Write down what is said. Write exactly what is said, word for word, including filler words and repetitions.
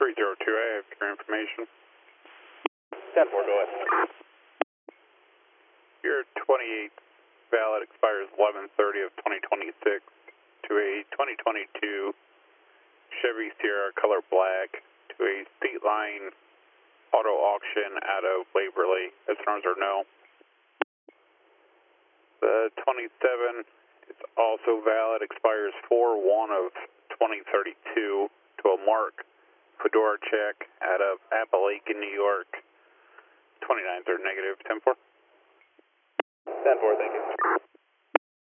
three zero two, I have your information. ten four, go ahead. Your twenty-eight valid expires eleven thirty of twenty twenty-six to a twenty twenty-two Chevy Sierra color black to a State Line auto auction out of Waverly. Listeners are no. The twenty-seven is also valid, expires four one of twenty thirty-two to a Mark Fedora check out of Appalachian, New York. twenty-nines are negative. ten four. ten four, thank you.